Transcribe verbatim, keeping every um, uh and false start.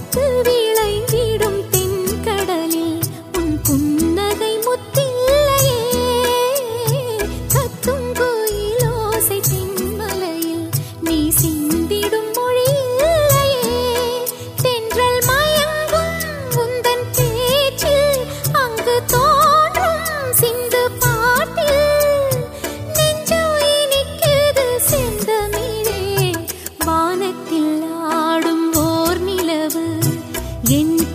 முத்து விளைந்திடும் தென்கடலில் உன் புன்னகை முத்தில்லையே. கத்தும் கோயிலோசை தென்மலையில் நீ சிந்திடும் மொழியில்லையே. தென்றல் மயங்கும் உந்தன் பேச்சில் அங்கு தோன்றும் சிந்து பாட்டில் நெஞ்சு இனிக்குது செந்தமிழே. வானத்தில் ஆடும் ஓர் நிலவு என்